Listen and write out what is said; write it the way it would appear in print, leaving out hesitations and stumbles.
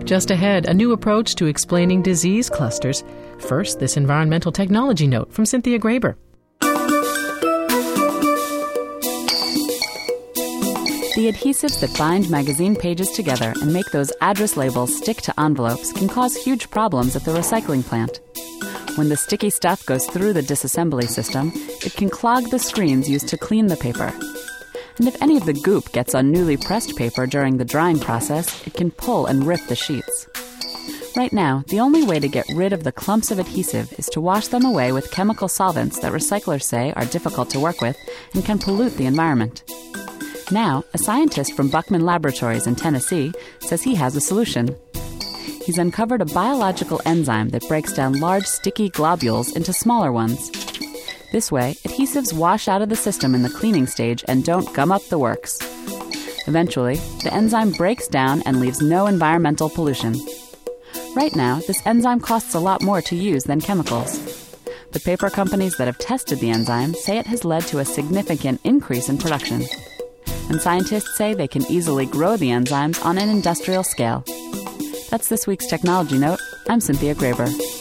Just ahead, a new approach to explaining disease clusters. First, this environmental technology note from Cynthia Graber. The adhesives that bind magazine pages together and make those address labels stick to envelopes can cause huge problems at the recycling plant. When the sticky stuff goes through the disassembly system, it can clog the screens used to clean the paper. And if any of the goop gets on newly pressed paper during the drying process, it can pull and rip the sheets. Right now, the only way to get rid of the clumps of adhesive is to wash them away with chemical solvents that recyclers say are difficult to work with and can pollute the environment. Now, a scientist from Buckman Laboratories in Tennessee says he has a solution. He's uncovered a biological enzyme that breaks down large sticky globules into smaller ones. This way, adhesives wash out of the system in the cleaning stage and don't gum up the works. Eventually, the enzyme breaks down and leaves no environmental pollution. Right now, this enzyme costs a lot more to use than chemicals. The paper companies that have tested the enzyme say it has led to a significant increase in production. And scientists say they can easily grow the enzymes on an industrial scale. That's this week's Technology Note. I'm Cynthia Graber.